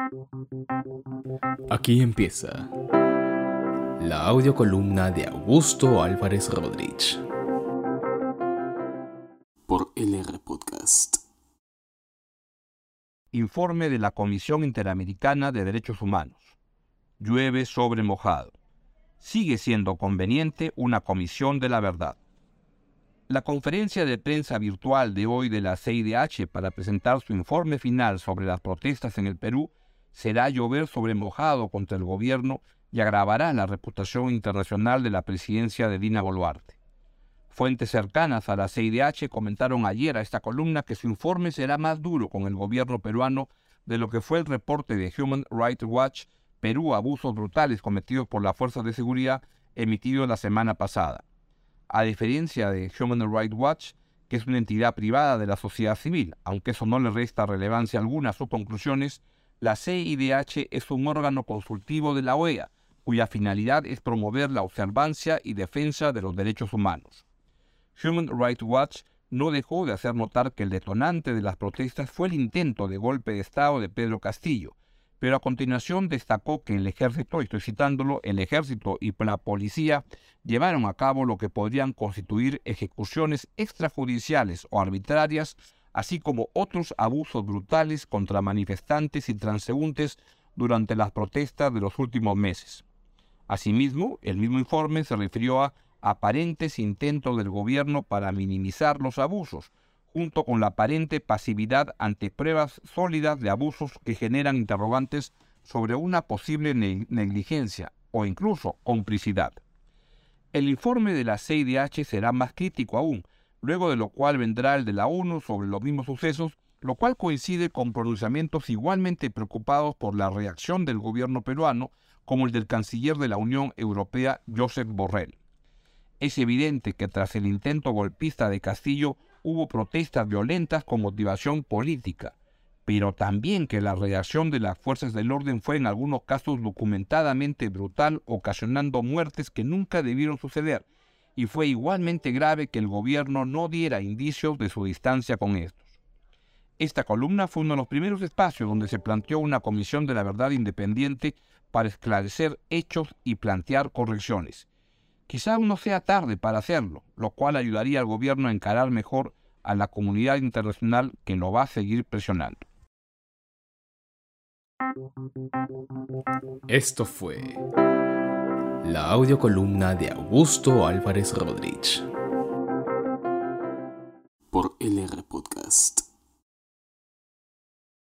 Aquí empieza la audiocolumna de Augusto Álvarez Rodríguez por LR Podcast. Informe de la Comisión Interamericana de Derechos Humanos. Llueve sobre mojado. Sigue siendo conveniente una comisión de la verdad. La conferencia de prensa virtual de hoy de la CIDH para presentar su informe final sobre las protestas en el Perú será llover sobre mojado contra el gobierno y agravará la reputación internacional de la presidencia de Dina Boluarte. Fuentes cercanas a la CIDH comentaron ayer a esta columna que su informe será más duro con el gobierno peruano de lo que fue el reporte de Human Rights Watch Perú, abusos brutales cometidos por las fuerzas de seguridad, emitido la semana pasada. A diferencia de Human Rights Watch, que es una entidad privada de la sociedad civil, aunque eso no le resta relevancia alguna a sus conclusiones, la CIDH es un órgano consultivo de la OEA, cuya finalidad es promover la observancia y defensa de los derechos humanos. Human Rights Watch no dejó de hacer notar que el detonante de las protestas fue el intento de golpe de Estado de Pedro Castillo, pero a continuación destacó que el ejército, estoy citándolo, el ejército y la policía llevaron a cabo lo que podrían constituir ejecuciones extrajudiciales o arbitrarias, así como otros abusos brutales contra manifestantes y transeúntes durante las protestas de los últimos meses. Asimismo, el mismo informe se refirió a aparentes intentos del gobierno para minimizar los abusos, junto con la aparente pasividad ante pruebas sólidas de abusos que generan interrogantes sobre una posible negligencia o incluso complicidad. El informe de la CIDH será más crítico aún, luego de lo cual vendrá el de la ONU sobre los mismos sucesos, lo cual coincide con pronunciamientos igualmente preocupados por la reacción del gobierno peruano, como el del canciller de la Unión Europea, Josep Borrell. Es evidente que tras el intento golpista de Castillo hubo protestas violentas con motivación política, pero también que la reacción de las fuerzas del orden fue en algunos casos documentadamente brutal, ocasionando muertes que nunca debieron suceder, y fue igualmente grave que el gobierno no diera indicios de su distancia con estos. Esta columna fue uno de los primeros espacios donde se planteó una comisión de la verdad independiente para esclarecer hechos y plantear correcciones. Quizá aún no sea tarde para hacerlo, lo cual ayudaría al gobierno a encarar mejor a la comunidad internacional que lo va a seguir presionando. Esto fue la audiocolumna de Augusto Álvarez Rodríguez por LR Podcast.